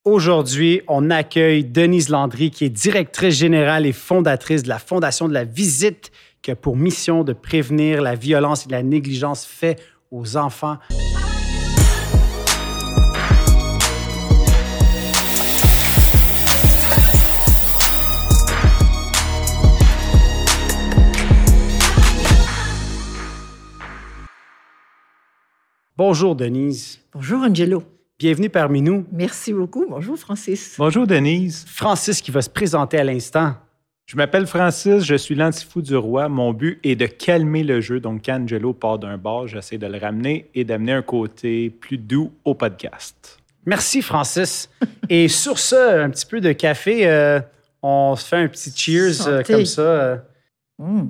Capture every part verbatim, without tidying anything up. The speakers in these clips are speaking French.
Aujourd'hui, on accueille Denise Landry, qui est directrice générale et fondatrice de la Fondation de la Visite, qui a pour mission de prévenir la violence et la négligence faite aux enfants. Bonjour, Denise. Bonjour, Angelo. Bienvenue parmi nous. Merci beaucoup. Bonjour, Francis. Bonjour, Denise. Francis qui va se présenter à l'instant. Je m'appelle Francis, je suis l'antifou du roi. Mon but est de calmer le jeu. Donc, quand Angelo part d'un bar, j'essaie de le ramener et d'amener un côté plus doux au podcast. Merci, Francis. Et sur ça, un petit peu de café, euh, on se fait un petit cheers euh, comme ça. Euh. Mmh.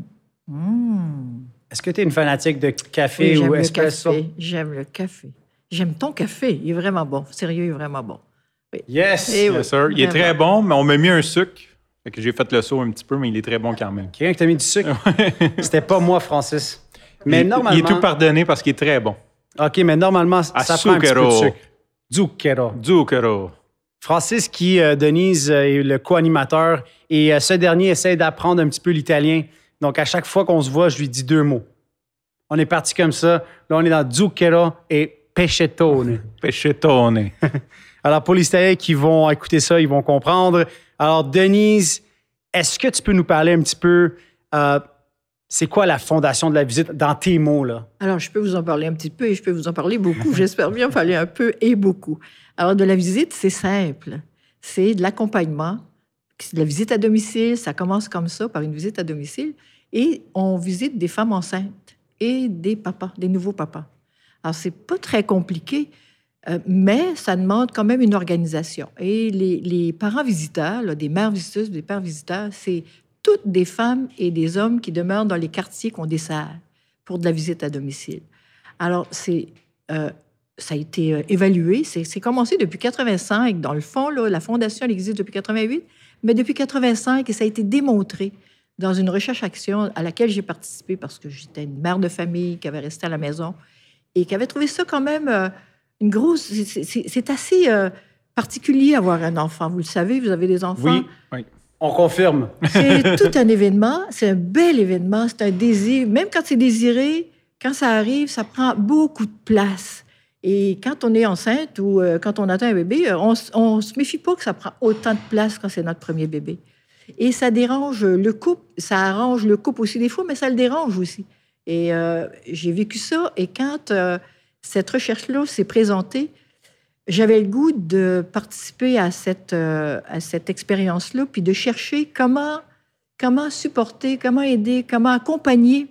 Mmh. Est-ce que tu es une fanatique de café oui, ou espresso? Café. J'aime le café. J'aime ton café. Il est vraiment bon. Sérieux, il est vraiment bon. Oui. Yes! Et Yes, oui, sir. Il est très bon, mais on m'a mis un sucre. Fait que j'ai fait le saut un petit peu, mais il est très bon quand même. Quelqu'un qui t'a mis du sucre? C'était pas moi, Francis. Mais il, normalement... il est tout pardonné parce qu'il est très bon. OK, mais normalement, ça prend un petit peu de sucre. Zucchero. Zucchero. Francis, qui, euh, Denise, euh, est le co-animateur, et euh, ce dernier essaie d'apprendre un petit peu l'italien. Donc, à chaque fois qu'on se voit, je lui dis deux mots. On est parti comme ça. Là, on est dans zucchero et pescetone. Pescetone. Alors, pour les Italiens qui vont écouter ça, ils vont comprendre. Alors, Denise, est-ce que tu peux nous parler un petit peu, euh, c'est quoi la Fondation de la Visite dans tes mots, là? Alors, je peux vous en parler un petit peu et je peux vous en parler beaucoup. J'espère bien parler un peu et beaucoup. Alors, de la visite, c'est simple. C'est de l'accompagnement. C'est de la visite à domicile. Ça commence comme ça, par une visite à domicile. Et on visite des femmes enceintes et des papas, des nouveaux papas. Alors, c'est pas très compliqué, euh, mais ça demande quand même une organisation. Et les, les parents visiteurs, là, des mères visiteuses, des pères visiteurs, c'est toutes des femmes et des hommes qui demeurent dans les quartiers qu'on dessert pour de la visite à domicile. Alors, c'est, euh, ça a été euh, évalué. C'est, c'est commencé depuis quatre-vingt-cinq. Dans le fond, là, la Fondation elle existe depuis quatre-vingt-huit, mais depuis quatre-vingt-cinq, et ça a été démontré dans une recherche-action à laquelle j'ai participé parce que j'étais une mère de famille qui avait resté à la maison et qui avait trouvé ça quand même euh, une grosse... C'est, c'est, c'est assez euh, particulier avoir un enfant. Vous le savez, vous avez des enfants. Oui, oui. On confirme. C'est tout un événement. C'est un bel événement. C'est un désir. Même quand c'est désiré, quand ça arrive, ça prend beaucoup de place. Et quand on est enceinte ou euh, quand on attend un bébé, on ne se méfie pas que ça prend autant de place quand c'est notre premier bébé. Et ça dérange le couple, ça arrange le couple aussi des fois, mais ça le dérange aussi. Et euh, j'ai vécu ça, et quand euh, cette recherche-là s'est présentée, j'avais le goût de participer à cette, euh, à cette expérience-là, puis de chercher comment, comment supporter, comment aider, comment accompagner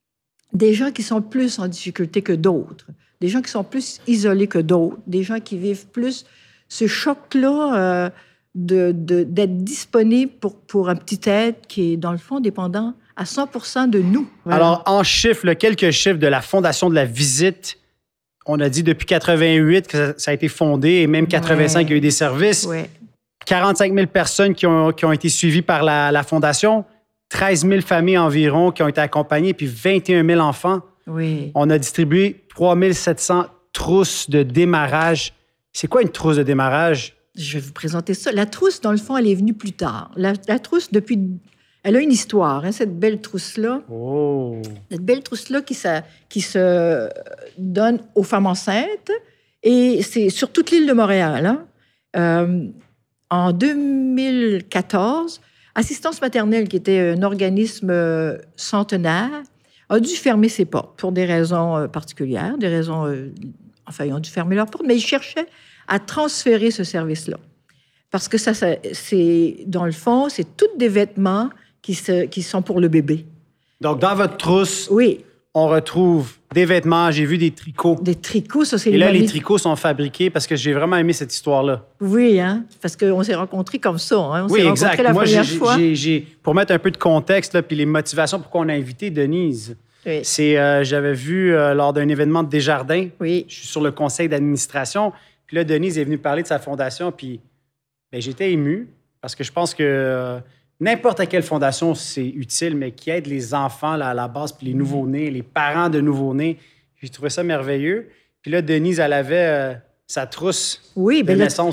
des gens qui sont plus en difficulté que d'autres, des gens qui sont plus isolés que d'autres, des gens qui vivent plus ce choc-là... Euh, De, de, d'être disponible pour, pour un petit être qui est, dans le fond, dépendant à cent pour cent de nous. Voilà. Alors, en chiffres, là, quelques chiffres de la Fondation de la Visite. On a dit depuis quatre-vingt-huit que ça, ça a été fondé, et même quatre-vingt-cinq, ouais. Il y a eu des services. Ouais. quarante-cinq mille personnes qui ont, qui ont été suivies par la, la Fondation, treize mille familles environ qui ont été accompagnées, puis vingt et un mille enfants. Oui. On a distribué trois mille sept cents trousses de démarrage. C'est quoi une trousse de démarrage? Je vais vous présenter ça. La trousse, dans le fond, elle est venue plus tard. La, la trousse, depuis... Elle a une histoire, hein, cette belle trousse-là. Oh! Cette belle trousse-là qui, ça, qui se donne aux femmes enceintes. Et c'est sur toute l'île de Montréal. Hein. Euh, en deux mille quatorze, Assistance maternelle, qui était un organisme centenaire, a dû fermer ses portes pour des raisons particulières, des raisons... Euh, enfin, ils ont dû fermer leurs portes, mais ils cherchaient à transférer ce service-là. Parce que ça, ça c'est, dans le fond, c'est tous des vêtements qui, se, qui sont pour le bébé. Donc, dans votre trousse, oui. On retrouve des vêtements, j'ai vu des tricots. Des tricots, ça, c'est... Et les là, mamies... les tricots sont fabriqués parce que j'ai vraiment aimé cette histoire-là. Oui, hein? Parce qu'on s'est rencontrés comme ça. Hein? On oui, s'est exact. rencontrés la Moi, première j'ai, fois. J'ai, j'ai, pour mettre un peu de contexte, là, puis les motivations pourquoi on a invité Denise, oui. c'est, euh, j'avais vu euh, lors d'un événement de Desjardins, oui. Je suis sur le conseil d'administration, puis là, Denise est venue parler de sa fondation, puis ben, j'étais ému parce que je pense que euh, n'importe quelle fondation, c'est utile, mais qui aide les enfants là, à la base, puis les nouveau-nés, les parents de nouveau-nés. J'ai trouvé ça merveilleux. Puis là, Denise, elle avait euh, sa trousse oui, de ben naissance.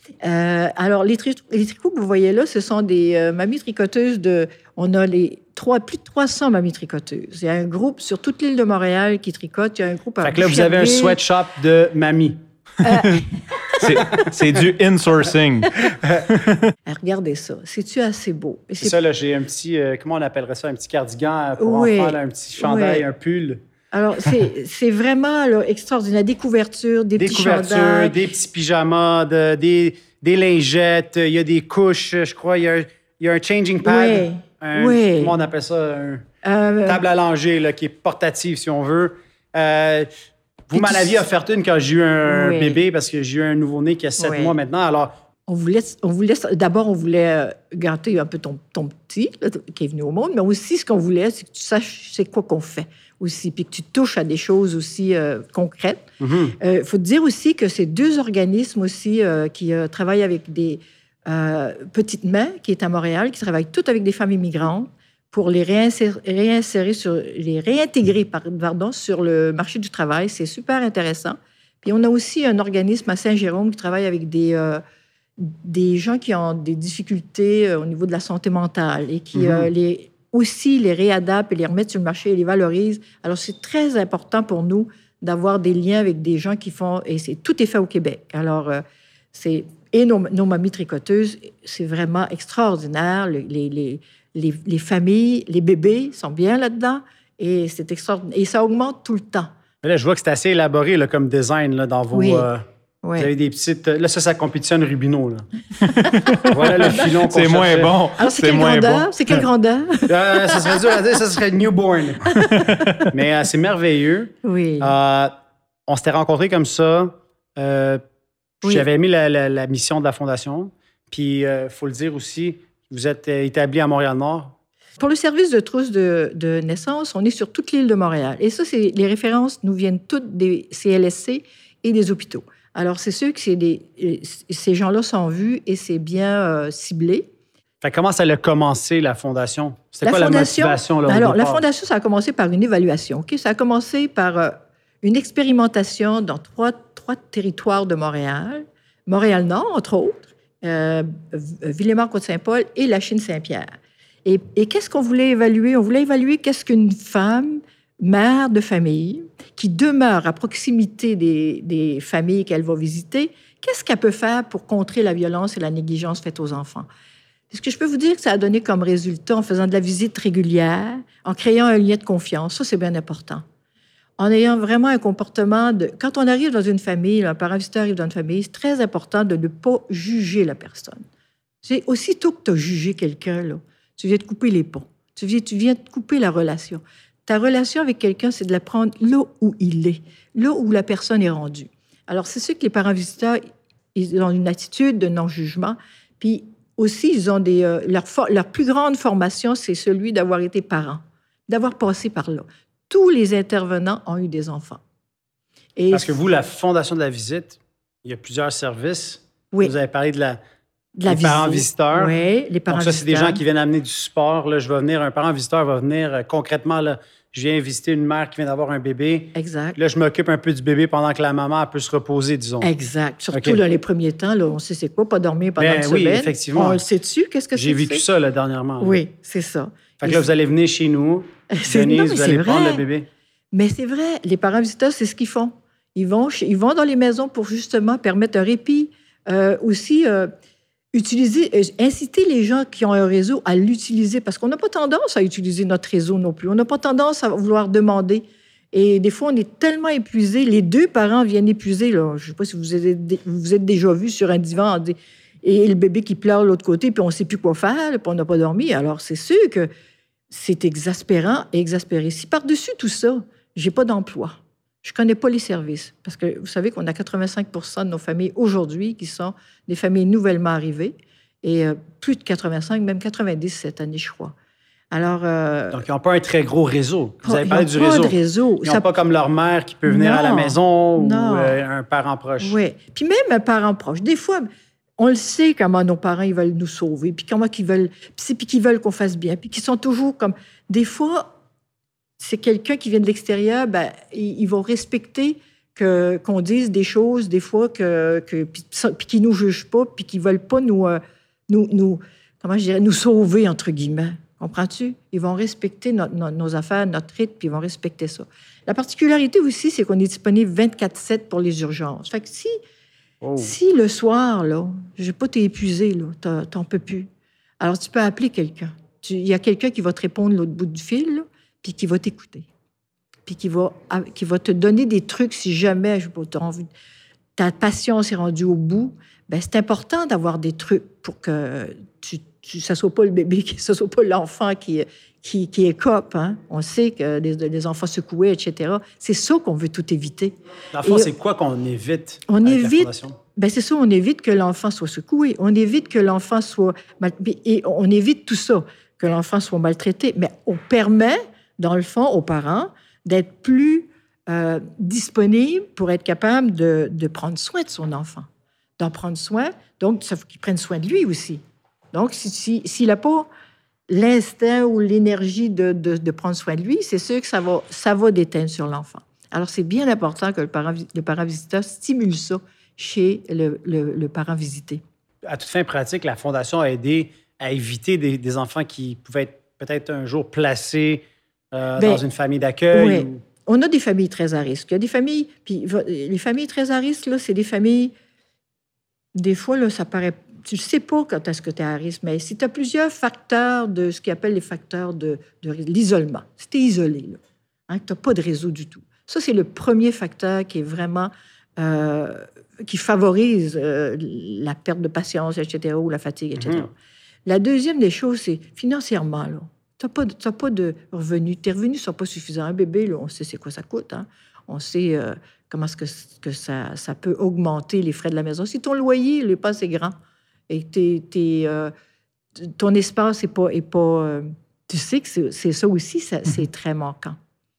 Euh, alors, les, tri- les tricots que vous voyez là, ce sont des euh, mamies tricoteuses de... On a les trois, plus de trois cents mamies tricoteuses. Il y a un groupe sur toute l'île de Montréal qui tricote. Il y a un groupe à Fait que là, vous avez un Boucherville. sweatshop de mamie. C'est, c'est du insourcing. Ah, regardez ça. C'est-tu assez beau? Et C'est ça, là, j'ai un petit, euh, comment on appellerait ça, un petit cardigan pour Oui. enfants, là, un petit chandail, Oui. un pull. Alors, c'est, c'est vraiment là, extraordinaire. Des couvertures, des, Des petits couvertures, chandails. des petits pyjamas, de- des, des lingettes, il y a des couches, je crois, il y a, il y a un changing pad. Oui. Un, Oui. Comment on appelle ça? Un Euh, table à langer là, qui est portative, si on veut. Euh, vous Puis m'en tu- aviez offert une quand j'ai eu un Oui. bébé, parce que j'ai eu un nouveau-né qui a sept Oui. mois maintenant. Alors, On voulait, on voulait, d'abord, on voulait euh, gâter un peu ton, ton petit là, qui est venu au monde, mais aussi, ce qu'on voulait, c'est que tu saches c'est quoi qu'on fait aussi, puis que tu touches à des choses aussi euh, concrètes. Il mhm. faut te dire aussi que ces deux organismes aussi euh, qui euh, travaillent avec des euh, petites mains, qui est à Montréal, qui travaillent toutes avec des femmes immigrantes pour les réinsérer, réinsérer sur, les réintégrer pardon, sur le marché du travail. C'est super intéressant. Puis on a aussi un organisme à Saint-Jérôme qui travaille avec des, euh, des gens qui ont des difficultés euh, au niveau de la santé mentale et qui Mhm. euh, les, aussi les réadaptent et les remettent sur le marché et les valorisent. Alors, c'est très important pour nous d'avoir des liens avec des gens qui font... Et c'est, tout est fait au Québec. Alors, euh, c'est... Et nos, nos mamies tricoteuses, c'est vraiment extraordinaire. Le- Les, les, les, les familles, les bébés sont bien là-dedans. Et c'est extraordinaire. Et ça augmente tout le temps. Mais là, je vois que c'est assez élaboré là, comme design là, dans vos... Oui. euh, Ouais. Vous avez des petites... Là, ça, ça compétitionne Rubino. Là. Voilà le filon qu'on C'est moins cherchait. bon. Alors, c'est, c'est quelle moins grandeur? bon. C'est quelle grandeur? Euh, ça serait dur à dire, ça serait newborn. Mais euh, c'est merveilleux. Oui. Euh, on s'était rencontrés comme ça. Euh, Oui. J'avais aimé la, la- la mission de la Fondation. Puis, il faut le dire aussi, vous êtes euh, établi à Montréal-Nord. Pour le service de trousse de, de naissance, on est sur toute l'île de Montréal. Et ça, c'est, les références nous viennent toutes des C L S C et des hôpitaux. Alors, c'est sûr que c'est des, ces gens-là sont vus et c'est bien euh, ciblé. Fait que comment ça a commencé, la Fondation? C'était La quoi fondation- la motivation? Là, au Alors, la départ? Fondation, ça a commencé par une évaluation. OK? Ça a commencé par euh, une expérimentation dans trois, trois territoires de Montréal. Montréal-Nord, entre autres, euh, Villemort-Côte-Saint-Paul et la Chine-Saint-Pierre. Et, et qu'est-ce qu'on voulait évaluer? On voulait évaluer qu'est-ce qu'une femme, mère de famille, qui demeure à proximité des, des familles qu'elle va visiter, qu'est-ce qu'elle peut faire pour contrer la violence et la négligence faites aux enfants? Est-ce que je peux vous dire que ça a donné comme résultat, en faisant de la visite régulière, en créant un lien de confiance, ça c'est bien important, en ayant vraiment un comportement de... Quand on arrive dans une famille, un parent visiteur arrive dans une famille, c'est très important de ne pas juger la personne. C'est aussitôt que tu as jugé quelqu'un, là, tu viens de couper les ponts, tu viens, tu viens de couper la relation. Ta relation avec quelqu'un, c'est de la prendre là où il est, là où la personne est rendue. Alors, c'est sûr que les parents visiteurs, ils ont une attitude de non-jugement, puis aussi, ils ont des... Euh, leur, for- leur plus grande formation, c'est celui d'avoir été parent, d'avoir passé par là. Tous les intervenants ont eu des enfants. Et Parce que vous, la Fondation de la visite, il y a plusieurs services. Oui. Vous avez parlé de la... de la les parents visite. visiteurs. Oui, les parents Donc ça, c'est des visiteurs. gens qui viennent amener du support. Là, je vais venir, un parent visiteur va venir euh, concrètement, là, je viens visiter une mère qui vient d'avoir un bébé. Exact. Là, je m'occupe un peu du bébé pendant que la maman elle peut se reposer, disons. Exact. Surtout OK. dans les premiers temps, là, on sait c'est quoi, pas dormir pendant Ben une oui, semaine. effectivement. On le sait-tu? Qu'est-ce que c'est? J'ai que vécu c'est? ça là, dernièrement. là. Oui, c'est ça. Fait que là, vous allez venir chez nous. C'est- Denise, non, mais vous c'est allez vrai. prendre le bébé. Mais c'est vrai, les parents visiteurs, c'est ce qu'ils font. Ils vont, chez- ils vont dans les maisons pour justement permettre un répit. Euh, aussi, euh, utiliser, euh, inciter les gens qui ont un réseau à l'utiliser, parce qu'on n'a pas tendance à utiliser notre réseau non plus. On n'a pas tendance à vouloir demander. Et des fois, on est tellement épuisé. Les deux parents viennent épuisés. Là. Je ne sais pas si vous êtes, vous êtes déjà vu sur un divan en dit- et le bébé qui pleure de l'autre côté, puis on ne sait plus quoi faire, puis on n'a pas dormi. Alors, c'est sûr que c'est exaspérant et exaspéré. Si par-dessus tout ça, j'ai pas d'emploi, je connais pas les services, parce que vous savez qu'on a quatre-vingt-cinq pour cent de nos familles aujourd'hui qui sont des familles nouvellement arrivées, et euh, plus de quatre-vingt-cinq, même quatre-vingt-dix cette année, je crois. Alors... euh, Donc, ils n'ont pas un très gros réseau. Vous avez ils parlé ont du pas réseau. de réseau. Ils n'ont Ça- pas comme leur mère qui peut venir Non. à la maison ou Non. euh, un parent proche. Oui. Puis même un parent proche. Des fois, on le sait comment nos parents ils veulent nous sauver, puis comment qu'ils veulent, puis c'est- puis qu'ils veulent qu'on fasse bien, puis qu'ils sont toujours comme... Des fois, c'est quelqu'un qui vient de l'extérieur, ben, ils, ils vont respecter que, qu'on dise des choses, des fois, que, que, puis, puis qui ne nous jugent pas, puis qui ne veulent pas nous, euh, nous, nous, comment je dirais, nous sauver, entre guillemets. Comprends-tu? Ils vont respecter notre, nos, nos affaires, notre rythme, puis ils vont respecter ça. La particularité aussi, c'est qu'on est disponible vingt-quatre sept pour les urgences. Fait que si, oh. si le soir, là, je vais pas t'épuiser, là, t'en peux plus, alors tu peux appeler quelqu'un. Il y a quelqu'un qui va te répondre l'autre bout du fil, là, puis qui va t'écouter. Puis qui va, qui va te donner des trucs si jamais je sais pas, t'as envie, ta patience est rendue au bout. Bien, c'est important d'avoir des trucs pour que tu, tu, ça ne soit pas le bébé, que ce ne soit pas l'enfant qui, qui, qui écope. Hein? On sait que les, les enfants secoués, et cetera. C'est ça qu'on veut tout éviter. Dans le fond, c'est quoi qu'on évite? On évite. Ben c'est ça, on évite que l'enfant soit secoué. On évite que l'enfant soit... Mal, et on évite tout ça, que l'enfant soit maltraité. Mais on permet, dans le fond, aux parents d'être plus euh, disponibles pour être capable de, de prendre soin de son enfant. D'en prendre soin. Donc, il faut qu'il prenne soin de lui aussi. Donc, s'il si, si, n'a pas l'instinct ou l'énergie de, de, de prendre soin de lui, c'est sûr que ça va, ça va déteindre sur l'enfant. Alors, c'est bien important que le parent, le parent visiteur stimule ça chez le, le, le parent visité. À toute fin pratique, la Fondation a aidé à éviter des, des enfants qui pouvaient être peut-être un jour placés euh, ben, dans une famille d'accueil. Oui. Ou... On a des familles très à risque. Il y a des familles... Puis les familles très à risque, là, c'est des familles... Des fois, là, ça paraît... Tu ne sais pas quand est-ce que tu es à risque, mais si tu as plusieurs facteurs de ce qu'ils appellent les facteurs de, de l'isolement, si tu es isolé, là, hein, que tu n'as pas de réseau du tout, ça, c'est le premier facteur qui est vraiment... Euh, qui favorise euh, la perte de patience, et cetera, ou la fatigue, et cetera. Mm-hmm. La deuxième des choses, c'est financièrement, là. Tu n'as pas, t'as pas de revenus. Tes revenus ne sont pas suffisants. Un bébé, là, on sait c'est quoi ça coûte. Hein? On sait euh, comment est-ce que, que ça, ça peut augmenter les frais de la maison. Si ton loyer n'est pas assez grand et que t'es, t'es, euh, ton espace n'est pas... Est pas euh, tu sais que c'est, c'est ça aussi, ça, c'est très manquant.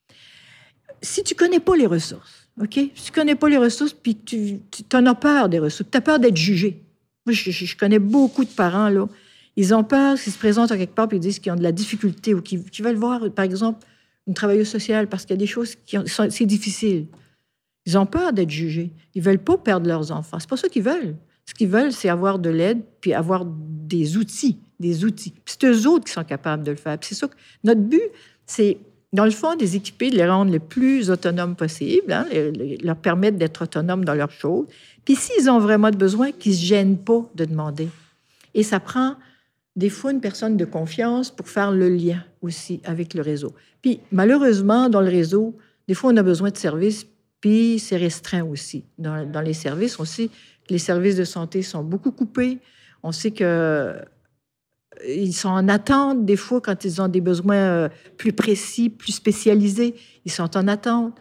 Si tu ne connais pas les ressources, OK? Si tu ne connais pas les ressources, puis tu, tu en as peur des ressources, tu as peur d'être jugé. Moi, je, je, je connais beaucoup de parents, là. Ils ont peur qu'ils se présentent à quelque part puis ils disent qu'ils ont de la difficulté ou qu'ils, qu'ils veulent voir, par exemple, une travailleuse sociale parce qu'il y a des choses qui sont... C'est difficile. Ils ont peur d'être jugés. Ils ne veulent pas perdre leurs enfants. C'est pas ça qu'ils veulent. Ce qu'ils veulent, c'est avoir de l'aide puis avoir des outils, des outils. Puis c'est eux autres qui sont capables de le faire. Puis c'est ça que... Notre but, c'est... Dans le fond, des équipés, de les rendre les plus autonomes possible, hein, les, les, leur permettre d'être autonomes dans leurs choses. Puis s'ils ont vraiment besoin, qu'ils ne se gênent pas de demander. Et ça prend des fois une personne de confiance pour faire le lien aussi avec le réseau. Puis malheureusement, dans le réseau, des fois, on a besoin de services, puis c'est restreint aussi. Dans, dans les services, on sait que les services de santé sont beaucoup coupés. On sait que... Ils sont en attente, des fois, quand ils ont des besoins plus précis, plus spécialisés. Ils sont en attente.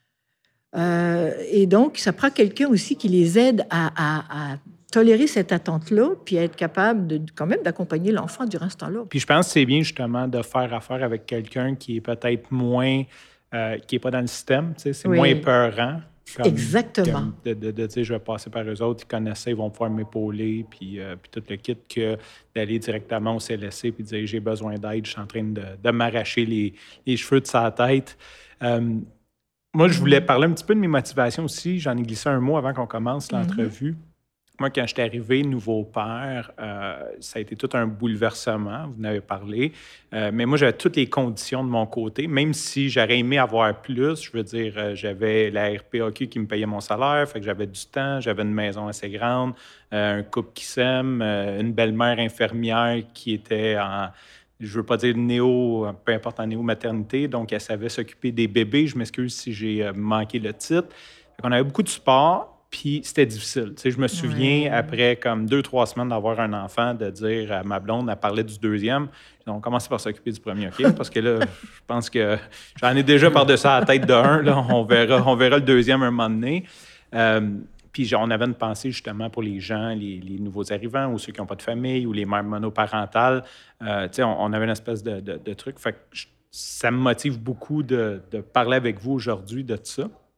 Euh, et donc, ça prend quelqu'un aussi qui les aide à, à, à tolérer cette attente-là, puis à être capable de, quand même d'accompagner l'enfant durant ce temps-là. Puis je pense que c'est bien, justement, de faire affaire avec quelqu'un qui est peut-être moins... Euh, qui n'est pas dans le système, tu sais, c'est oui. moins épeurant. Comme, Exactement. Comme de, de, de dire, je vais passer par eux autres, ils connaissaient, ils vont pouvoir m'épauler, puis, euh, puis tout le kit, que d'aller directement au C L S C puis dire, j'ai besoin d'aide, je suis en train de, de m'arracher les, les cheveux de sa tête. Euh, moi, je voulais parler un petit peu de mes motivations aussi. J'en ai glissé un mot avant qu'on commence l'entrevue. Mm-hmm. Moi, quand j'étais arrivé nouveau père, euh, ça a été tout un bouleversement, vous en avez parlé. Euh, mais moi, j'avais toutes les conditions de mon côté, même si j'aurais aimé avoir plus. Je veux dire, euh, j'avais la R P A Q qui me payait mon salaire, fait que j'avais du temps, j'avais une maison assez grande, euh, un couple qui s'aime, euh, une belle-mère infirmière qui était en... Je ne veux pas dire néo, peu importe en néo-maternité, donc elle savait s'occuper des bébés. Je m'excuse si j'ai manqué le titre. Fait qu'on avait beaucoup de support. Puis c'était difficile. Tu sais, je me souviens, ouais. après comme deux, trois semaines d'avoir un enfant, de dire à ma blonde, elle parlait du deuxième. On commençait par s'occuper du premier, OK? Parce que là, je pense que j'en ai déjà par-dessus la tête de un. Là, on verra, on verra le deuxième un moment donné. Euh, puis on avait une pensée justement pour les gens, les, les nouveaux arrivants ou ceux qui n'ont pas de famille ou les mères monoparentales. Euh, tu sais, on, on avait une espèce de, de, de truc. Fait que je, ça me motive beaucoup de, de parler avec vous aujourd'hui de ça.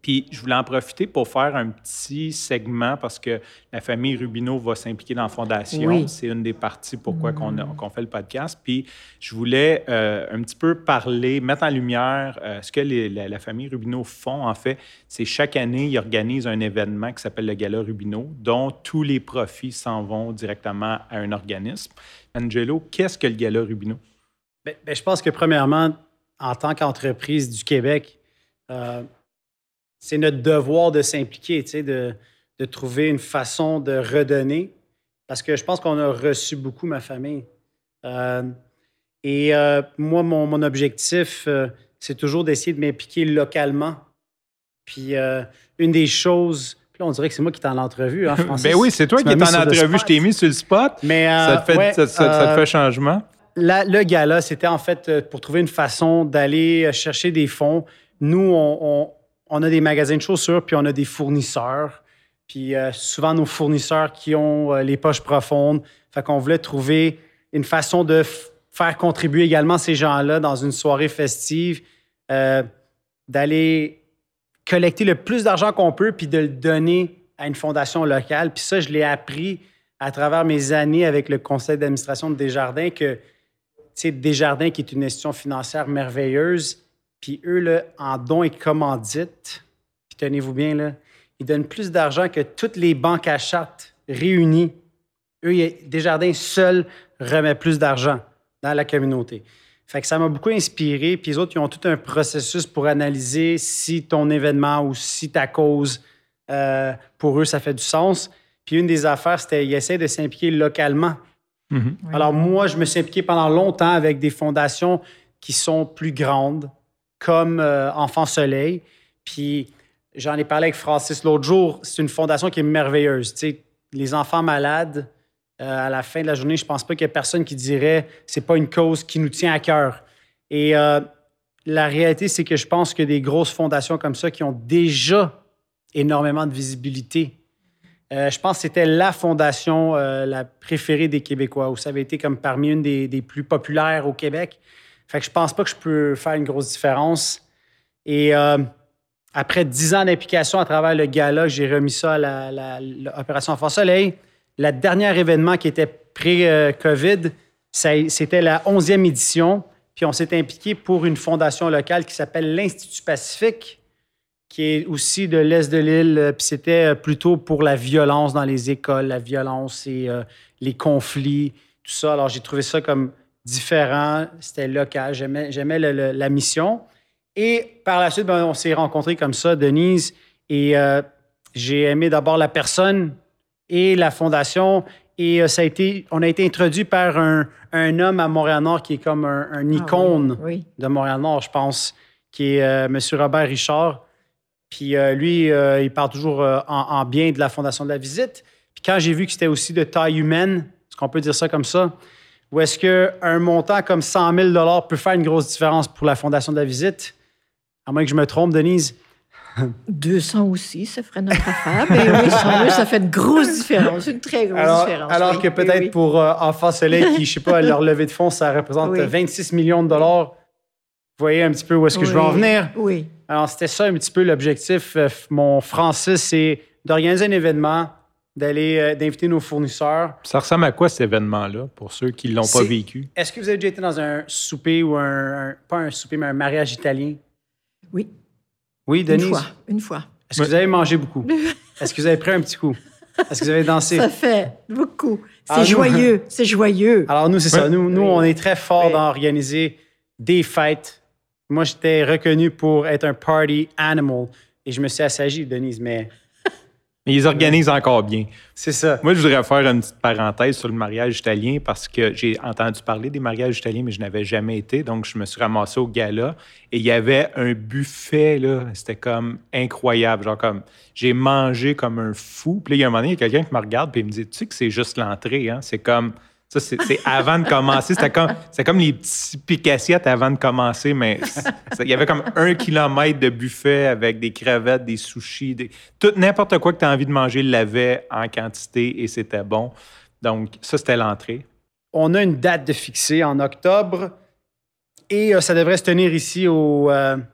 Puis je voulais en profiter pour faire un petit segment parce que la famille Rubineau va s'impliquer dans la fondation. Oui. C'est une des parties pourquoi mmh. qu'on, a, qu'on fait le podcast. Puis je voulais euh, un petit peu parler, mettre en lumière euh, ce que les, la, la famille Rubineau font. En fait, c'est chaque année, ils organisent un événement qui s'appelle le Gala Rubineau, dont tous les profits s'en vont directement à un organisme. Angelo, qu'est-ce que le Gala Rubineau? Bien, bien, je pense que premièrement, en tant qu'entreprise du Québec, euh, c'est notre devoir de s'impliquer, tu sais, de, de trouver une façon de redonner. Parce que je pense qu'on a reçu beaucoup, ma famille. Euh, et euh, moi, mon, mon objectif, euh, c'est toujours d'essayer de m'impliquer localement. Puis euh, une des choses... Puis là, on dirait que c'est moi qui t'en l'entrevue, hein, Francis? Ben oui, c'est toi qui es en entrevue. Je t'ai mis sur le spot. Mais, euh, ça, te fait, ouais, ça, ça, euh, ça te fait changement? La, le gala, c'était en fait pour trouver une façon d'aller chercher des fonds. Nous, on... on On a des magasins de chaussures, puis on a des fournisseurs. Puis euh, souvent, nos fournisseurs qui ont euh, les poches profondes. Fait qu'on voulait trouver une façon de f- faire contribuer également ces gens-là dans une soirée festive, euh, d'aller collecter le plus d'argent qu'on peut, puis de le donner à une fondation locale. Puis ça, je l'ai appris à travers mes années avec le conseil d'administration de Desjardins, que, tu sais, Desjardins, qui est une institution financière merveilleuse, puis eux, là, en dons et commandites, puis tenez-vous bien, là, ils donnent plus d'argent que toutes les banques à charte réunies. Eux, Desjardins seuls remettent plus d'argent dans la communauté. Fait que ça m'a beaucoup inspiré. Puis les autres, ils ont tout un processus pour analyser si ton événement ou si ta cause, euh, pour eux, ça fait du sens. Puis une des affaires, c'était qu'ils essaient de s'impliquer localement. Mm-hmm. Oui. Alors moi, je me suis impliqué pendant longtemps avec des fondations qui sont plus grandes, comme euh, Enfants Soleil. Puis j'en ai parlé avec Francis l'autre jour. C'est une fondation qui est merveilleuse. Tu sais, les enfants malades, euh, à la fin de la journée, je pense pas qu'il y ait personne qui dirait « c'est pas une cause qui nous tient à cœur ». Et euh, la réalité, c'est que je pense que des grosses fondations comme ça qui ont déjà énormément de visibilité, euh, je pense que c'était la fondation euh, la préférée des Québécois, où ça avait été comme parmi une des, des plus populaires au Québec. Fait que je pense pas que je peux faire une grosse différence. Et euh, après dix ans d'implication à travers le gala, j'ai remis ça à la, la, l'opération Enfants Soleil. Le dernier événement qui était pré-COVID, ça, c'était la onzième édition. Puis on s'est impliqué pour une fondation locale qui s'appelle l'Institut Pacifique, qui est aussi de l'Est de l'île. Puis c'était plutôt pour la violence dans les écoles, la violence et euh, les conflits, tout ça. Alors j'ai trouvé ça comme différent, c'était local, j'aimais, j'aimais le, le, la mission. Et par la suite, ben, on s'est rencontrés comme ça, Denise, et euh, j'ai aimé d'abord la personne et la fondation. Et euh, ça a été, on a été introduit par un, un homme à Montréal-Nord qui est comme un, un icône ah, oui, oui. de Montréal-Nord, je pense, qui est euh, M. Robert Richard. Puis euh, lui, euh, il parle toujours euh, en, en bien de la Fondation de la Visite. Puis quand j'ai vu que c'était aussi de taille humaine, est-ce qu'on peut dire ça comme ça? Ou est-ce qu'un montant comme cent mille dollars peut faire une grosse différence pour la Fondation de la Visite? À moins que je me trompe, Denise. deux cents aussi, ça ferait notre affaire. Mais oui, cent mille, ça fait une grosse différence, une très grosse alors, différence. Alors oui, que peut-être oui, oui. pour euh, Enfants Soleil, qui, je ne sais pas, leur levée de fonds, ça représente oui. vingt-six millions de dollars. Vous voyez un petit peu où est-ce que oui. je veux en venir? Oui. Alors, c'était ça un petit peu l'objectif. Mon Francis, c'est d'organiser un événement, d'aller euh, d'inviter nos fournisseurs. Ça ressemble à quoi cet événement-là, pour ceux qui ne l'ont c'est, pas vécu? Est-ce que vous avez déjà été dans un souper ou un, un pas un souper, mais un mariage italien? Oui. Oui, Denise? Une fois. Une fois. Est-ce que vous avez mangé beaucoup? Est-ce que vous avez pris un petit coup? Est-ce que vous avez dansé? Ça fait beaucoup. C'est alors, joyeux. Nous, c'est joyeux. Alors, nous, c'est oui. ça. Nous, nous oui. on est très forts oui. dans organiser des fêtes. Moi, j'étais reconnu pour être un party animal. Et je me suis assagi, Denise, mais... Mais ils organisent encore bien. C'est ça. Moi, je voudrais faire une petite parenthèse sur le mariage italien parce que j'ai entendu parler des mariages italiens, mais je n'avais jamais été. Donc, je me suis ramassé au gala et il y avait un buffet, là. C'était comme incroyable. Genre, comme, j'ai mangé comme un fou. Puis là, il y a un moment donné, il y a quelqu'un qui me regarde et il me dit, tu sais que c'est juste l'entrée, hein? C'est comme... Ça, c'est, c'est avant de commencer. C'était comme, c'était comme les petits pique-assiettes avant de commencer, mais il y avait comme un kilomètre de buffet avec des crevettes, des sushis, des, tout, n'importe quoi que tu as envie de manger l'avait en quantité et c'était bon. Donc, ça, c'était l'entrée. On a une date de fixée en octobre et euh, ça devrait se tenir ici au, euh,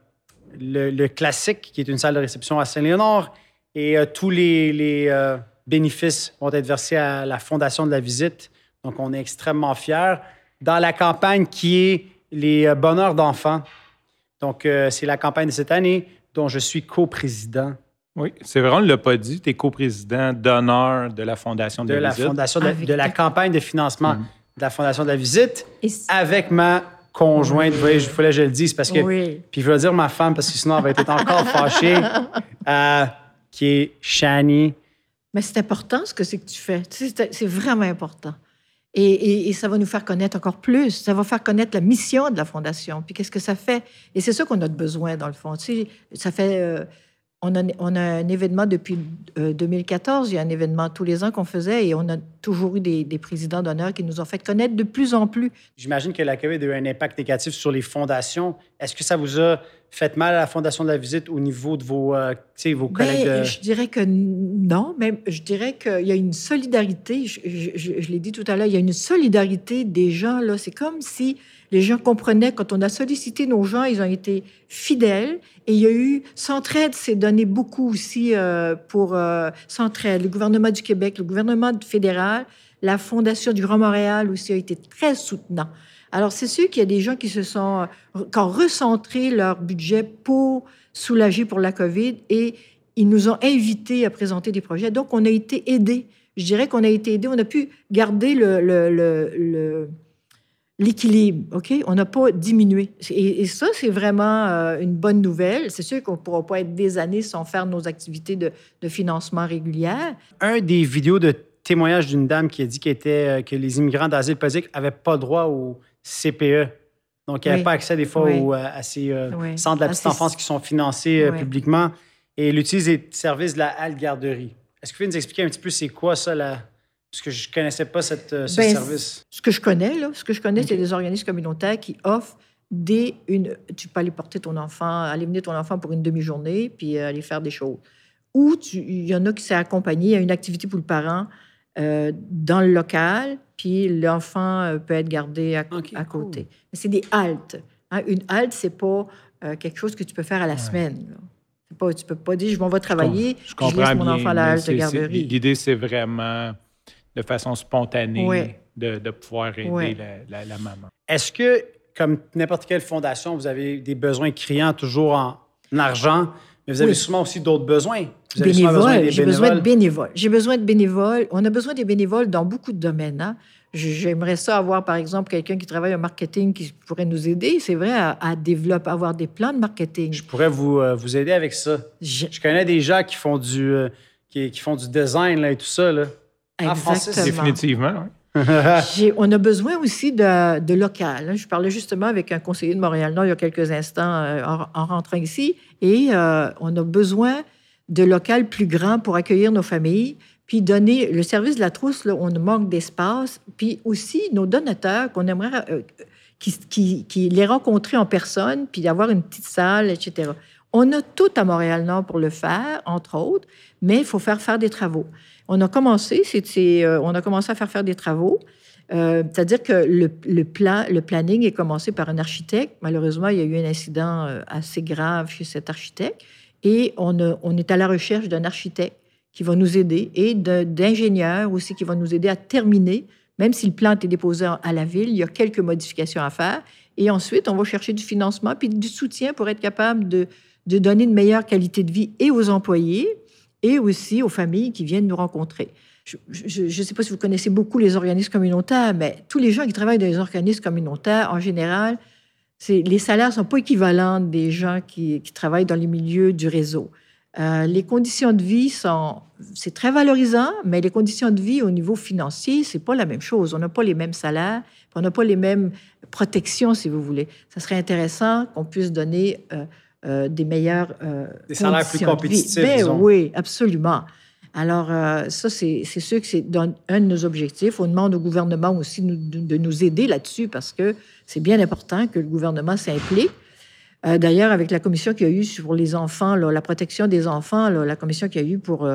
le, le classique, qui est une salle de réception à Saint-Léonard. Et euh, tous les, les euh, bénéfices vont être versés à la Fondation de la Visite. Donc, on est extrêmement fiers. Dans la campagne qui est les euh, bonheurs d'enfants. Donc, euh, c'est la campagne de cette année dont je suis coprésident. Oui, c'est vrai, on ne l'a pas dit. Tu es coprésident d'honneur de la Fondation de, de la, la Visite. Fondation de, Avec de la ta- campagne de financement Mhm. de la Fondation de la Visite Et c- avec ma conjointe. Oui. Il fallait que je le dise parce que... Oui. Puis je vais dire ma femme parce que sinon elle va être encore fâchée. euh, qui est Shani. Mais c'est important ce que c'est que tu fais. Tu sais, C'est c'est vraiment important. Et, et- et ça va nous faire connaître encore plus. Ça va faire connaître la mission de la Fondation. Puis qu'est-ce que ça fait? Et c'est ça qu'on a besoin, dans le fond. Tu sais, ça fait... euh, on, a, on a un événement depuis euh, deux mille quatorze. Il y a un événement tous les ans qu'on faisait et on a toujours eu des, des présidents d'honneur qui nous ont fait connaître de plus en plus. J'imagine que la COVID a eu un impact négatif sur les fondations. Est-ce que ça vous a fait mal à la Fondation de la Visite au niveau de vos, euh, tu sais, vos collègues Ben, de... Je dirais que non, mais je dirais qu'il y a une solidarité. Je, je- je- je l'ai dit tout à l'heure, il y a une solidarité des gens, là. C'est comme si les gens comprenaient, quand on a sollicité nos gens, ils ont été fidèles. Et il y a eu... Centraide s'est donné beaucoup aussi euh, pour euh, Centraide. Le gouvernement du Québec, le gouvernement fédéral, la Fondation du Grand Montréal aussi a été très soutenant. Alors, c'est sûr qu'il y a des gens qui se sont... euh, qui ont recentré leur budget pour soulager pour la COVID et ils nous ont invités à présenter des projets. Donc, on a été aidés. Je dirais qu'on a été aidés. On a pu garder le, le- le- le- l'équilibre, OK? On n'a pas diminué. Et, et ça, c'est vraiment euh, une bonne nouvelle. C'est sûr qu'on ne pourra pas être des années sans faire nos activités de, de financement régulières. Un des vidéos de témoignage d'une dame qui a dit qu'elle était, euh, que les immigrants d'asile politique n'avaient pas droit au C P E. Donc, ils n'avaient Oui. pas accès des fois Oui. aux, euh, à ces euh, Oui. centres de la À petite ces- enfance qui sont financés euh, Oui. publiquement. Et elle utilise les services de la halte garderie. Est-ce que vous pouvez nous expliquer un petit peu c'est quoi ça, là? Parce que je ne connaissais pas cette, euh, ce Ben, service. Ce que je connais, là, ce que je connais, OK. c'est des organismes communautaires qui offrent des... Une, tu peux aller porter ton enfant, aller mener ton enfant pour une demi-journée, puis euh, aller faire des choses. Ou tu- il y en a qui s'est accompagné à une activité pour le parent euh, dans le local, puis l'enfant euh, peut être gardé à, OK, à cool. côté. Mais c'est des haltes. Hein. Une halte, c'est pas euh, quelque chose que tu peux faire à la semaine. Là. C'est pas, tu peux pas dire, je m'en vais travailler, Je je comprends laisse mon bien, enfant à la mais halte de c'est- c'est- garderie. L'idée, c'est vraiment de façon spontanée Ouais. de, de pouvoir aider Ouais. la, la- la maman. Est-ce que, comme n'importe quelle fondation, vous avez des besoins criants toujours en argent, mais vous avez Oui. sûrement aussi d'autres besoins? Vous avez sûrement besoin Bénévoles, des j'ai besoin de bénévoles. bénévoles. J'ai besoin de bénévoles. On a besoin des bénévoles dans beaucoup de domaines. Hein. J- J'aimerais ça avoir, par exemple, quelqu'un qui travaille en marketing qui pourrait nous aider, c'est vrai, à, à développer, à avoir des plans de marketing. Je pourrais vous, euh, vous aider avec ça. Je- Je connais des gens qui font du, euh, qui, qui font du design là, et tout ça. Là. Ah, Francis, Exactement. Définitivement, oui. J'ai- on a besoin aussi de, de local. hein. Je parlais justement avec un conseiller de Montréal-Nord il y a quelques instants euh, en, en rentrant ici. Et euh, on a besoin de local plus grand pour accueillir nos familles, puis donner le service de la trousse, là, on manque d'espace. Puis aussi nos donateurs qu'on aimerait euh, qui, qui, qui les rencontrer en personne, puis avoir une petite salle, et cetera. On a tout à Montréal-Nord pour le faire, entre autres, mais il faut faire faire des travaux. On a commencé, c'est, c'est, euh, on a commencé à faire faire des travaux. Euh, c'est-à-dire que le, le, plan, le planning est commencé par un architecte. Malheureusement, il y a eu un incident euh, assez grave chez cet architecte. Et on, a- on est à la recherche d'un architecte qui va nous aider et de- d'ingénieurs aussi qui vont nous aider à terminer. Même si le plan est déposé en- à la ville, il y a quelques modifications à faire. Et ensuite, on va chercher du financement puis du soutien pour être capable de, de donner une meilleure qualité de vie et aux employés et aussi aux familles qui viennent nous rencontrer. Je ne sais pas si vous connaissez beaucoup les organismes communautaires, mais tous les gens qui travaillent dans les organismes communautaires, en général, c'est, les salaires ne sont pas équivalents des gens qui, qui travaillent dans les milieux du réseau. Euh, les conditions de vie sont... C'est très valorisant, mais les conditions de vie au niveau financier, c'est pas la même chose. On n'a pas les mêmes salaires, on n'a pas les mêmes protections, si vous voulez. Ça serait intéressant qu'on puisse donner euh, euh, des meilleures euh, Des salaires plus conditions de vie. compétitifs, Ben disons. oui, absolument. Alors, euh, ça, c'est, c'est sûr que c'est dans un de nos objectifs. On demande au gouvernement aussi nous- de, de nous aider là-dessus parce que c'est bien important que le gouvernement s'implique. Euh, d'ailleurs, avec la commission qu'il y a eu sur les enfants, là, la protection des enfants, là, la commission qu'il y a eu pour euh,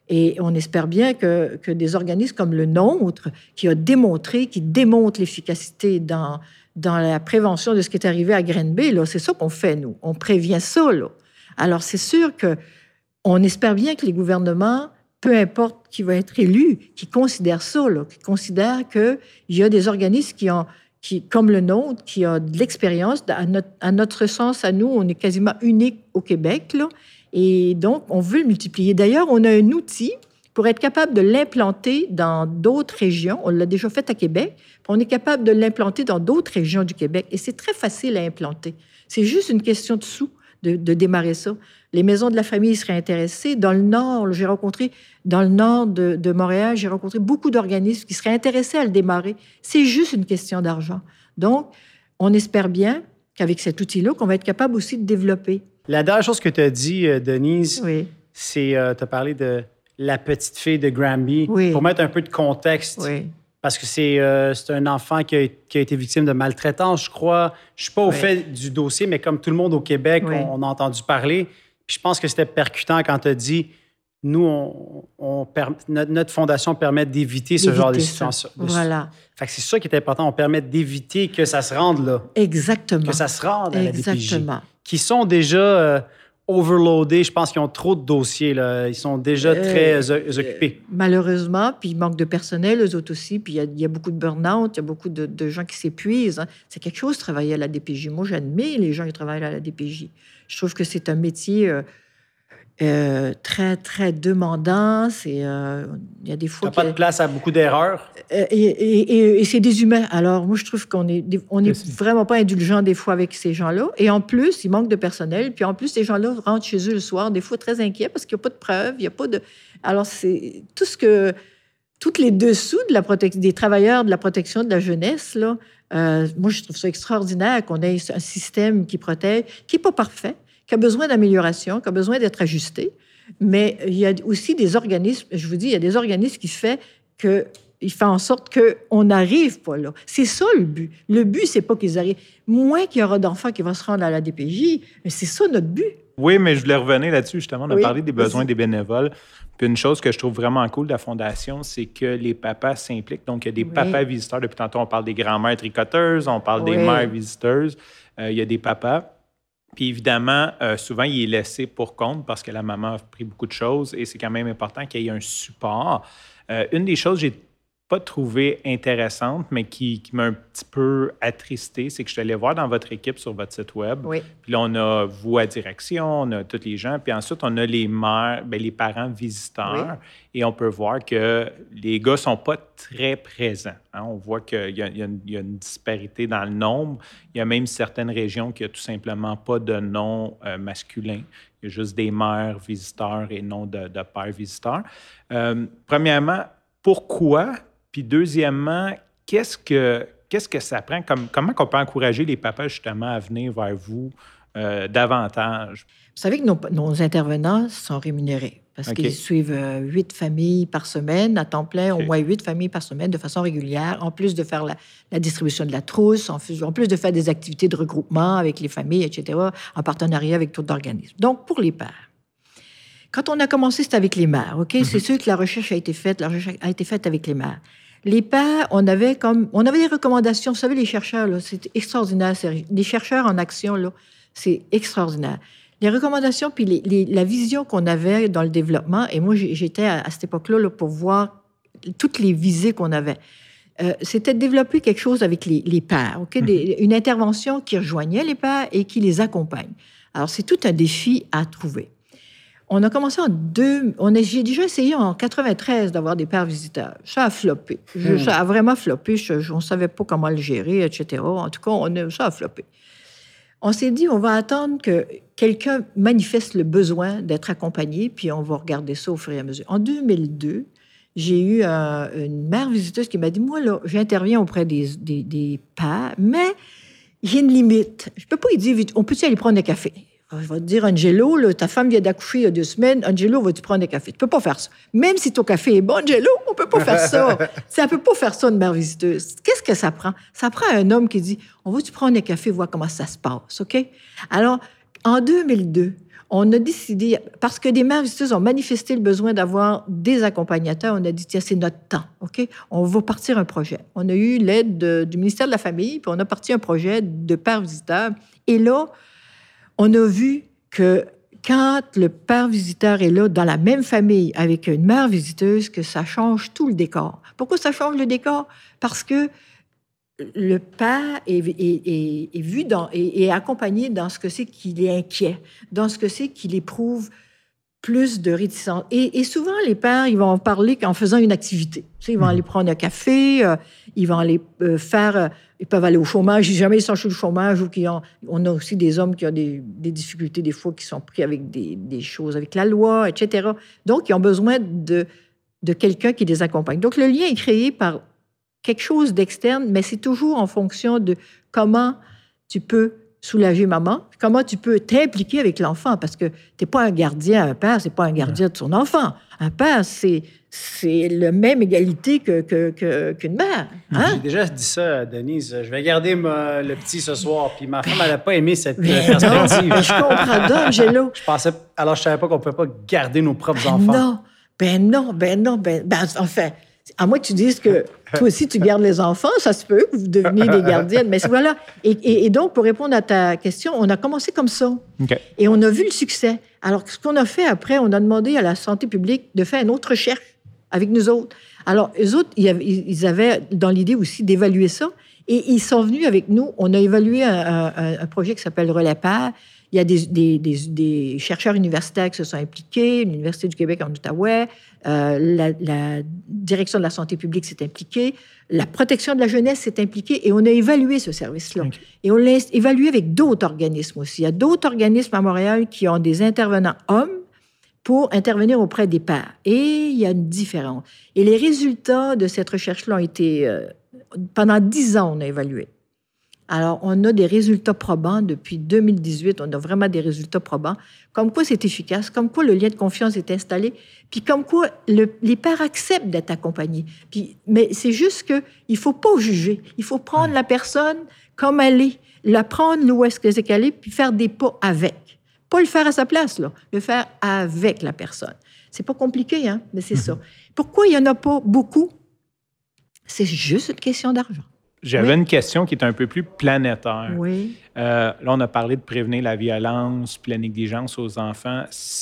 Et on espère bien que, que des organismes comme le nôtre, qui a démontré, qui démontre l'efficacité dans, dans la prévention de ce qui est arrivé à Green Bay, là, c'est ça qu'on fait, nous. On prévient ça, là. Alors, c'est sûr que on espère bien que les gouvernements, peu importe qui va être élu, qui considèrent ça, là, qui considèrent qu'il y a des organismes qui ont, qui, comme le nôtre, qui ont de l'expérience. À notre, à notre sens, à nous, on est quasiment unique au Québec, là. Et donc, on veut le multiplier. D'ailleurs, on a un outil pour être capable de l'implanter dans d'autres régions. On l'a déjà fait à Québec. Puis on est capable de l'implanter dans d'autres régions du Québec. Et c'est très facile à implanter. C'est juste une question de sous de, de démarrer ça. Les maisons de la famille seraient intéressées. Dans le Nord, j'ai rencontré, dans le Nord de, de Montréal, j'ai rencontré beaucoup d'organismes qui seraient intéressés à le démarrer. C'est juste une question d'argent. Donc, on espère bien qu'avec cet outil-là, qu'on va être capable aussi de développer. La dernière chose que tu as dit, euh, Denise, oui. c'est, euh, tu as parlé de la petite fille de Granby. Oui. Pour mettre un peu de contexte, Oui. parce que c'est, euh, c'est un enfant qui a, qui a été victime de maltraitance, je crois. Je ne suis pas au oui. fait du dossier, mais comme tout le monde au Québec, oui. on, on a entendu parler. Puis je pense que c'était percutant quand tu as dit, nous, on, on per, notre, notre fondation permet d'éviter ce d'éviter genre de ça. situation. De, voilà. Fait que c'est ça qui est important. On permet d'éviter que ça se rende là. Exactement. Que ça se rende à la D P J. Exactement. Qui sont déjà euh, overloadés. Je pense qu'ils ont trop de dossiers. Là. Ils sont déjà Euh, très euh, occupés. Euh, malheureusement, puis il manque de personnel, eux autres aussi. Puis il y a, il y a beaucoup de burn-out, il y a beaucoup de, de gens qui s'épuisent. Hein. C'est quelque chose de travailler à la D P J. Moi, j'admire les gens qui travaillent à la D P J. Je trouve que c'est un métier euh, euh, très, très demandant. C'est, euh, il y a des fois... Il n'y a pas de place à beaucoup d'erreurs. Euh, et, et, et, et c'est des humains. Alors, moi, je trouve qu'on est, on est vraiment pas indulgent des fois avec ces gens-là. Et en plus, il manque de personnel. Puis en plus, ces gens-là rentrent chez eux le soir, des fois très inquiets parce qu'il n'y a pas de preuves, il n'y a pas de... Alors, c'est tout ce que... Toutes les dessous de la protection, des travailleurs de la protection de la jeunesse, là, euh, moi, je trouve ça extraordinaire qu'on ait un système qui protège, qui n'est pas parfait, qui a besoin d'amélioration, qui a besoin d'être ajusté. Mais il y a aussi des organismes, je vous dis, il y a des organismes qui font que... Il fait en sorte qu'on n'arrive pas là. C'est ça le but. Le but, c'est pas qu'ils arrivent. Moins qu'il y aura d'enfants qui vont se rendre à la D P J, mais c'est ça notre but. Oui, mais je voulais revenir là-dessus, justement. On a oui, parlé des besoins vas-y. des bénévoles. Puis une chose que je trouve vraiment cool de la Fondation, c'est que les papas s'impliquent. Donc, il y a des oui. papas visiteurs. Depuis tantôt, on parle des grands-mères tricoteuses, on parle oui. des mères visiteuses. Euh, il y a des papas. Puis évidemment, euh, souvent, il est laissé pour compte parce que la maman a pris beaucoup de choses et c'est quand même important qu'il y ait un support. Euh, une des choses que j'ai pas trouvé intéressante, mais qui, qui m'a un petit peu attristé, c'est que je suis allé voir dans votre équipe sur votre site web. Oui. Puis là, on a vous à direction, on a tous les gens, puis ensuite, on a les mères, bien, les parents visiteurs, oui. Et on peut voir que les gars sont pas très présents. Hein? On voit qu'il y a, il y a une, il y a une disparité dans le nombre. Il y a même certaines régions qui n'ont tout simplement pas de nom euh, masculin. Il y a juste des mères visiteurs et non de, de pères visiteurs. Euh, premièrement, pourquoi? Puis deuxièmement, qu'est-ce que, qu'est-ce que ça prend? Comme, comment on peut encourager les papas justement à venir vers vous euh, davantage? Vous savez que nos, nos intervenants sont rémunérés parce okay. qu'ils suivent euh, huit familles par semaine, à temps plein, okay. au moins huit familles par semaine de façon régulière, en plus de faire la, la distribution de la trousse, en, en plus de faire des activités de regroupement avec les familles, et cetera, en partenariat avec d'autres organismes. Donc, pour les pères, quand on a commencé, c'était avec les mères, OK? Mm-hmm. C'est sûr que la recherche a été faite, la recherche a été faite avec les mères. Les pères, on avait comme, on avait des recommandations. Vous savez, les chercheurs, là, c'est extraordinaire. C'est, les chercheurs en action, là, c'est extraordinaire. Les recommandations, puis les, les, la vision qu'on avait dans le développement, et moi, j'étais à, à cette époque-là là, pour voir toutes les visées qu'on avait. Euh, c'était de développer quelque chose avec les, les pères, OK? Des, une intervention qui rejoignait les pères et qui les accompagne. Alors, c'est tout un défi à trouver. On a commencé en deux... On a, j'ai déjà essayé en quatre-vingt-treize d'avoir des pères visiteurs. Ça a floppé. Je, mmh. Ça a vraiment floppé. Je, je, on ne savait pas comment le gérer, et cetera. En tout cas, on a, ça a floppé. On s'est dit, on va attendre que quelqu'un manifeste le besoin d'être accompagné, puis on va regarder ça au fur et à mesure. En deux mille deux, j'ai eu un, une mère visiteuse qui m'a dit, moi, là, j'interviens auprès des, des, des pères, mais il y a une limite. Je ne peux pas lui dire, on peut-y aller prendre un café? Je vais te dire, Angelo, là, ta femme vient d'accoucher il y a deux semaines. Angelo, vas-tu prendre un café? Tu ne peux pas faire ça. Même si ton café est bon, Angelo, on ne peut pas faire ça. Ça ne peut pas faire ça, une mère visiteuse. Qu'est-ce que ça prend? Ça prend un homme qui dit, on va-tu prendre un café, voir comment ça se passe, OK? Alors, en deux mille deux, on a décidé, parce que des mères visiteuses ont manifesté le besoin d'avoir des accompagnateurs, on a dit, tiens, c'est notre temps, OK? On va partir un projet. On a eu l'aide de, du ministère de la Famille, puis on a parti un projet de père visiteur. Et là, on a vu que quand le père visiteur est là, dans la même famille, avec une mère visiteuse, que ça change tout le décor. Pourquoi ça change le décor? Parce que le père est, est, est, est vu dans, est, est accompagné dans ce que c'est qu'il est inquiet, dans ce que c'est qu'il éprouve plus de réticence. Et, et souvent, les pères, ils vont en parler qu'en faisant une activité. Tu sais, ils vont aller prendre un café, euh, ils vont aller euh, faire... Euh, ils peuvent aller au chômage. Jamais ils sont chez le chômage ou qui ont... On a aussi des hommes qui ont des, des difficultés, des fois, qui sont pris avec des, des choses, avec la loi, et cetera. Donc, ils ont besoin de, de quelqu'un qui les accompagne. Donc, le lien est créé par quelque chose d'externe, mais c'est toujours en fonction de comment tu peux soulager maman, comment tu peux t'impliquer avec l'enfant, parce que tu n'es pas un gardien, un père, c'est pas un gardien de son enfant. Un père, c'est, c'est la même égalité que, que, que, qu'une mère. Hein? J'ai déjà dit ça à Denise, je vais garder ma, le petit ce soir, puis ma femme, elle n'a pas aimé cette Mais perspective. non, je comprends donc, Angelo. Je pensais, alors je savais pas qu'on ne pouvait pas garder nos propres enfants. Non, ben non, ben non, ben, ben enfin... À moins que tu dises que toi aussi, tu gardes les enfants, ça se peut que vous deveniez des gardiennes. Mais voilà. Et, et, et donc, pour répondre à ta question, on a commencé comme ça. Okay. Et on a vu le succès. Alors, ce qu'on a fait après, on a demandé à la santé publique de faire une autre recherche avec nous autres. Alors, eux autres, ils avaient dans l'idée aussi d'évaluer ça. Et ils sont venus avec nous. On a évalué un, un, un projet qui s'appelle Relais Père. Il y a des, des, des, des chercheurs universitaires qui se sont impliqués, l'Université du Québec en Outaouais, euh, la, la direction de la santé publique s'est impliquée, la protection de la jeunesse s'est impliquée, et on a évalué ce service-là. Okay. Et on l'a évalué avec d'autres organismes aussi. Il y a d'autres organismes à Montréal qui ont des intervenants hommes pour intervenir auprès des pères. Et il y a une différence. Et les résultats de cette recherche-là ont été... Euh, pendant dix ans, on a évalué. Alors, on a des résultats probants depuis deux mille dix-huit. On a vraiment des résultats probants. Comme quoi c'est efficace, comme quoi le lien de confiance est installé, puis comme quoi le, les pères acceptent d'être accompagnés. Puis, mais c'est juste qu'il ne faut pas juger. Il faut prendre la personne comme elle est, la prendre où est-ce qu'elle est, puis faire des pas avec. Pas le faire à sa place, là. Le faire avec la personne. C'est pas compliqué, hein, mais c'est mm-hmm. ça. Pourquoi il n'y en a pas beaucoup? C'est juste une question d'argent. J'avais oui. une question qui est un peu plus planétaire. Oui. Euh, là, on a parlé de prévenir la violence puis la négligence aux enfants.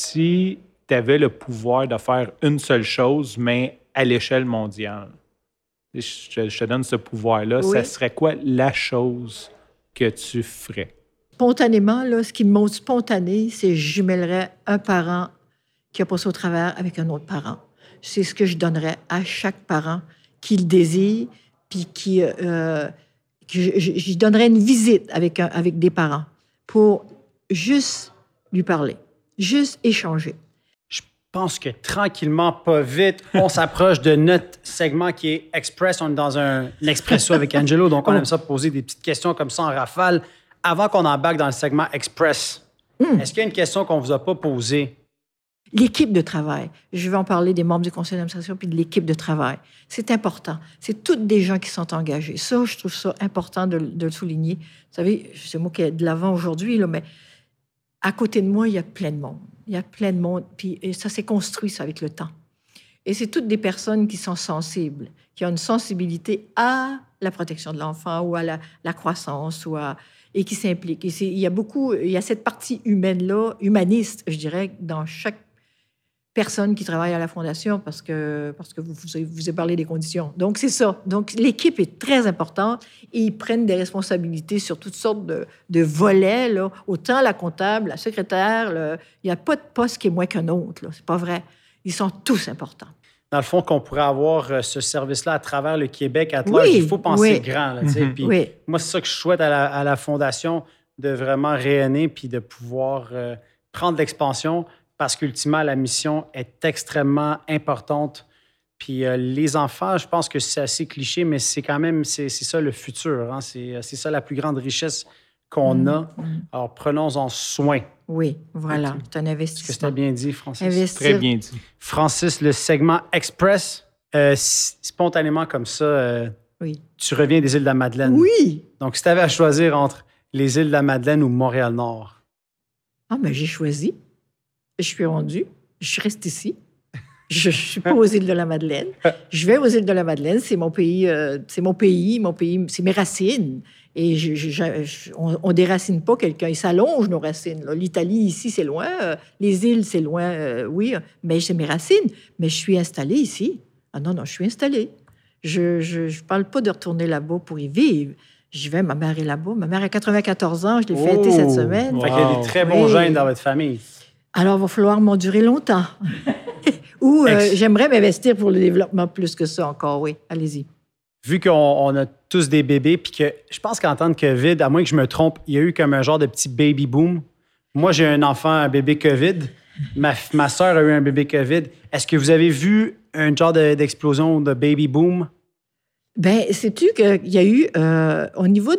Si tu avais le pouvoir de faire une seule chose, mais à l'échelle mondiale, je te, je te donne ce pouvoir-là, oui. ça serait quoi la chose que tu ferais? Spontanément, là, ce qui me montre spontané, c'est que je jumellerais un parent qui a passé au travers avec un autre parent. C'est ce que je donnerais à chaque parent qui le désire, puis qui, euh, que je, je, je donnerais une visite avec, un, avec des parents pour juste lui parler, juste échanger. Je pense que tranquillement, pas vite, on s'approche de notre segment qui est Express. On est dans un, un expresso avec Angelo, donc on aime ça poser des petites questions comme ça en rafale. Avant qu'on embarque dans le segment Express, mm. est-ce qu'il y a une question qu'on ne vous a pas posée? L'équipe de travail. Je vais en parler des membres du conseil d'administration puis de l'équipe de travail. C'est important. C'est toutes des gens qui sont engagés. Ça, je trouve ça important de, de le souligner. Vous savez, c'est moi qui ai de l'avant aujourd'hui, là, mais à côté de moi, il y a plein de monde. Il y a plein de monde. Puis et ça s'est construit, ça, avec le temps. Et c'est toutes des personnes qui sont sensibles, qui ont une sensibilité à la protection de l'enfant ou à la, la croissance ou à... et qui s'impliquent. Et c'est, il y a beaucoup... Il y a cette partie humaine-là, humaniste, je dirais, dans chaque personne qui travaille à la Fondation parce que, parce que vous, vous, vous avez parlé des conditions. Donc, c'est ça. Donc, l'équipe est très importante et ils prennent des responsabilités sur toutes sortes de, de volets, là. Autant la comptable, la secrétaire, le... il n'y a pas de poste qui est moins qu'un autre, là. C'est pas vrai. Ils sont tous importants. Dans le fond, qu'on pourrait avoir ce service-là à travers le Québec à large, oui, il faut penser oui. grand. Là, mm-hmm. Puis, oui. Moi, c'est ça que je souhaite à la, à la Fondation, de vraiment rayonner puis de pouvoir euh, prendre l'expansion, parce qu'ultimement, la mission est extrêmement importante. Puis euh, les enfants, je pense que c'est assez cliché, mais c'est quand même, c'est, c'est ça le futur. Hein? C'est, c'est ça la plus grande richesse qu'on mmh. a. Alors, prenons-en soin. Oui, voilà, c'est un investissement. Est-ce que c'était bien dit, Francis? Investir. Très bien dit. Francis, le segment Express, euh, spontanément comme ça, euh, oui. tu reviens des îles de la Madeleine. Oui. Donc, si tu avais à choisir entre les îles de la Madeleine ou Montréal-Nord? Ah, mais j'ai choisi. Je suis rendue. Je reste ici. Je ne suis pas aux îles de la Madeleine. Je vais aux îles de la Madeleine. C'est mon pays, euh, c'est mon pays, mon pays, c'est mes racines. Et je, je, je, on ne déracine pas quelqu'un. Ils s'allongent, nos racines. Là. L'Italie, ici, c'est loin. Euh, les îles, c'est loin, euh, oui. Mais c'est mes racines. Mais je suis installée ici. Ah non, non, je suis installée. Je ne parle pas de retourner là-bas pour y vivre. Je vais, ma mère est là-bas. Ma mère a quatre-vingt-quatorze ans. Je l'ai Oh! fêtée cette semaine. Wow. Fait qu'il y a des très bons oui. gènes dans votre famille. Alors, il va falloir m'endurer longtemps. Ou euh, Ex- j'aimerais m'investir pour le développement plus que ça encore, oui. Allez-y. Vu qu'on on a tous des bébés, puis que je pense qu'en temps de COVID, à moins que je me trompe, il y a eu comme un genre de petit baby boom. Moi, j'ai un enfant, un bébé COVID. Ma, ma soeur a eu un bébé COVID. Est-ce que vous avez vu un genre de- d'explosion de baby boom? Bien, sais-tu qu'il y a eu, euh, au niveau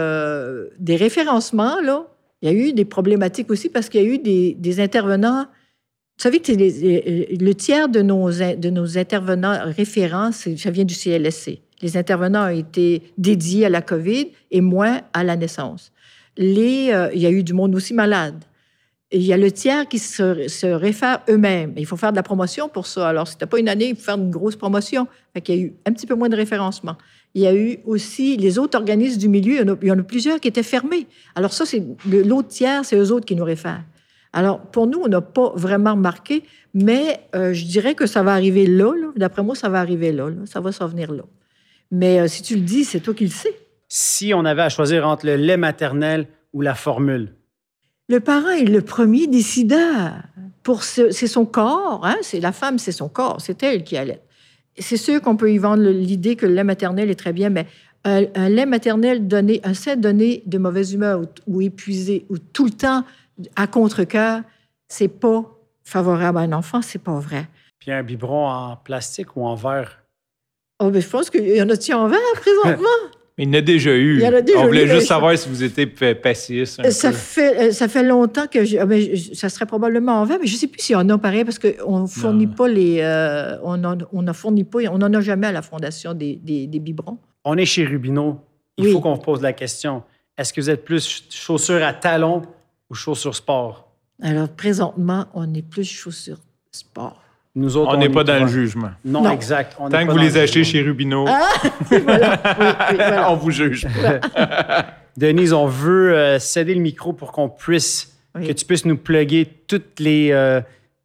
de, des référencements, là, il y a eu des problématiques aussi parce qu'il y a eu des, des intervenants. Vous savez que les, les, le tiers de nos, de nos intervenants référents, c'est, ça vient du C L S C. Les intervenants ont été dédiés à la COVID et moins à la naissance. Les, euh, il y a eu du monde aussi malade. Et il y a le tiers qui se, se réfère eux-mêmes. Il faut faire de la promotion pour ça. Alors, si tu n'as pas une année, il faut faire une grosse promotion. Fait qu'il y a eu un petit peu moins de référencement. Il y a eu aussi les autres organismes du milieu. Il y en a, il y en a plusieurs qui étaient fermés. Alors ça, c'est le, l'autre tiers, c'est eux autres qui nous réfèrent. Alors, pour nous, on n'a pas vraiment remarqué, mais euh, je dirais que ça va arriver là, là. D'après moi, ça va arriver là, là. Ça va s'en venir là. Mais euh, si tu le dis, c'est toi qui le sais. Si on avait à choisir entre le lait maternel ou la formule? Le parent est le premier décideur. Pour ce, c'est son corps, hein? C'est la femme, c'est son corps, c'est elle qui allait. C'est sûr qu'on peut y vendre l'idée que le lait maternel est très bien, mais un, un lait maternel donné, un sein donné de mauvaise humeur ou, ou épuisé ou tout le temps à contre-cœur, c'est pas favorable à un enfant, c'est pas vrai. Puis un biberon en plastique ou en verre? Oh, ben, je pense qu'il y en a-tu en verre présentement? Il y en a déjà eu. Il y en a déjà On voulait eu, juste mais- savoir si vous étiez p- passiste. un Ça peu. fait, ça fait longtemps que je, ah, ben, je- ça serait probablement en verre, mais je ne sais plus s'il y en a pareil parce qu'on ne fournit Non. pas les. euh, on en, on ne fournit pas, on n'en a jamais à la Fondation des, des, des biberons. On est chez Rubino. Il Oui. faut qu'on vous pose la question. Est-ce que vous êtes plus chaussures à talons ou chaussures sport? Alors, présentement, on est plus chaussures sport. Nous autres, On n'est pas est dans le droit. jugement. Non, Non. exact. On n'est Tant pas que vous dans les le achetez jugement. chez Rubino, Voilà. Oui, oui, voilà. on vous juge pas. Denise, on veut euh, céder le micro pour qu'on puisse, Oui. que tu puisses nous plugger toutes les euh,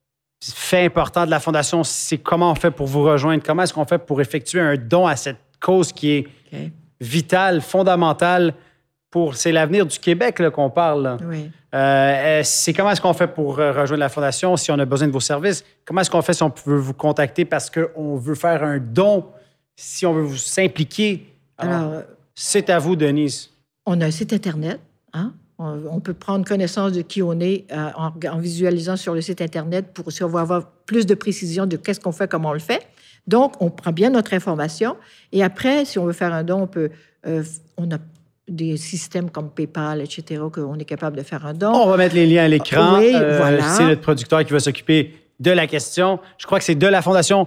faits importants de la Fondation. C'est comment on fait pour vous rejoindre? Comment est-ce qu'on fait pour effectuer un don à cette cause qui est OK. vitale, fondamentale pour... C'est l'avenir du Québec là, qu'on parle. là. Oui. Euh, c'est comment est-ce qu'on fait pour euh, rejoindre la Fondation si on a besoin de vos services? Comment est-ce qu'on fait si on veut vous contacter parce qu'on veut faire un don, si on veut vous s'impliquer? Alors, Alors, euh, c'est à vous, Denise. on a un site Internet. Hein? On, on peut prendre connaissance de qui on est euh, en, en visualisant sur le site Internet pour si on va avoir plus de précision de qu'est-ce qu'on fait, comment on le fait. Donc, on prend bien notre information. Et après, si on veut faire un don, on peut... euh, on a des systèmes comme PayPal, et cetera, qu'on est capable de faire un don. On va mettre les liens à l'écran. Oui, Euh, voilà. C'est notre producteur qui va s'occuper de la question. Je crois que c'est de la fondation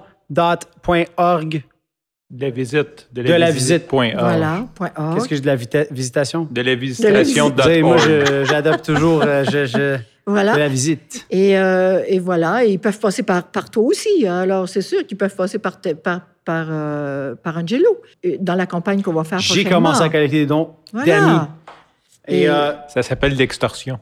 .org. De la visite. De De la la visite. visite. Point org. Voilà, point org. Qu'est-ce que je de la vita- visitation? De la visitation. visite. Vous savez, moi, dot org. je- j'adopte toujours euh, je, je- Voilà. de la visite. Et, euh, et voilà, et ils peuvent passer par, par toi aussi. hein. Alors, c'est sûr qu'ils peuvent passer par, te- par, par, euh, par Angelo, euh, dans la campagne qu'on va faire J'ai prochainement. commencé à collecter des dons Voilà. d'amis. Et Et- euh, Ça s'appelle l'extorsion.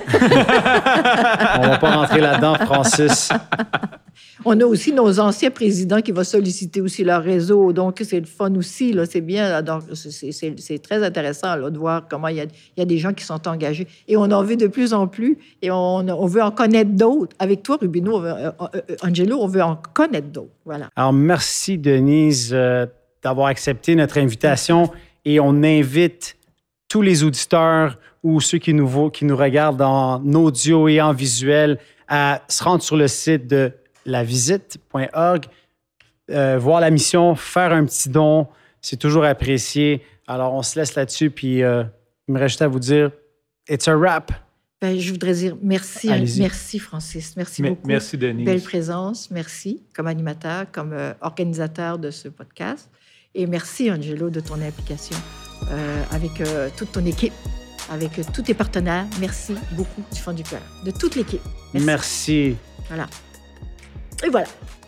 on va pas rentrer là-dedans, Francis. On a aussi nos anciens présidents qui vont solliciter aussi leur réseau. Donc, c'est le fun aussi. Là, c'est bien. là. Donc, c'est, c'est- c'est très intéressant là, de voir comment il y, a, il y a des gens qui sont engagés. Et on en veut de plus en plus. Et on, on veut en connaître d'autres. Avec toi, Rubino, on veut- euh, euh, Angelo, on veut en connaître d'autres. Voilà. Alors, merci, Denise, euh, d'avoir accepté notre invitation. Et on invite tous les auditeurs ou ceux qui nous, vo- qui nous regardent en audio et en visuel à se rendre sur le site de la visite point org, euh, voir la mission, faire un petit don. C'est toujours apprécié. Alors, on se laisse là-dessus. Puis, euh, il me reste juste à vous dire, it's a wrap. Ben, je voudrais dire merci, Allez-y. merci Francis, merci Me- beaucoup. Merci, Denise. Belle présence, merci comme animateur, comme euh, organisateur de ce podcast. Et merci Angelo de ton implication euh, avec euh, toute ton équipe. avec tous tes partenaires. Merci beaucoup du fond du cœur, de toute l'équipe. Merci. Voilà. Et voilà.